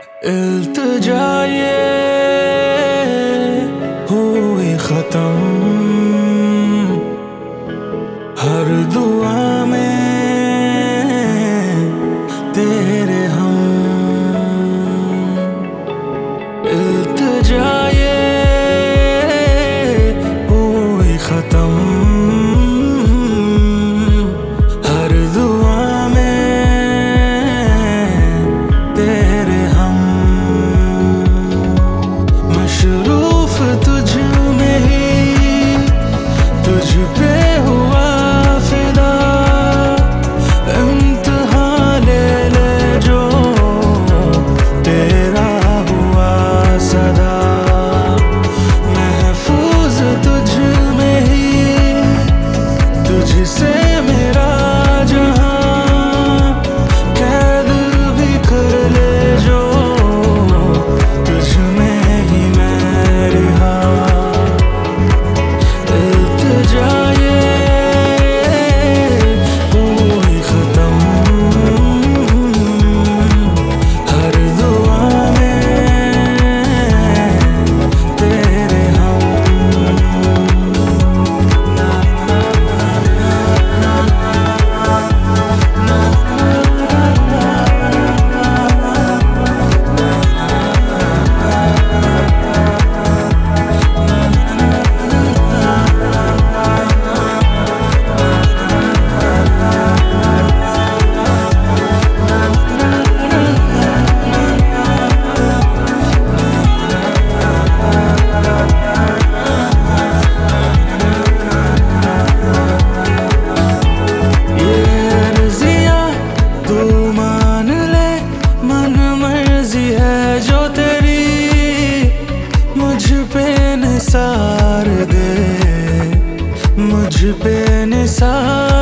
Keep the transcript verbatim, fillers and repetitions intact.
इल्तिजा ये हुई खत्म, हर दुआ में तेरे हम। इल्तिजा ये हुई खत्म, हर दुआ में तेरे हम। मशरूफ तुझ में ही, तुझ पे हुआ फिदा, इम्तिहान ले ले जो तेरा हुआ सदा। महफूज तुझ में ही, तुझसे मेरा जहां, कैद भी कर ले जो तुझ में ही मैं रहा। इल्तिजा ये हुई खत्म, हर दुआ में तेरे हम। जो तेरी मुझ पे निसार दे, मुझ पे निसार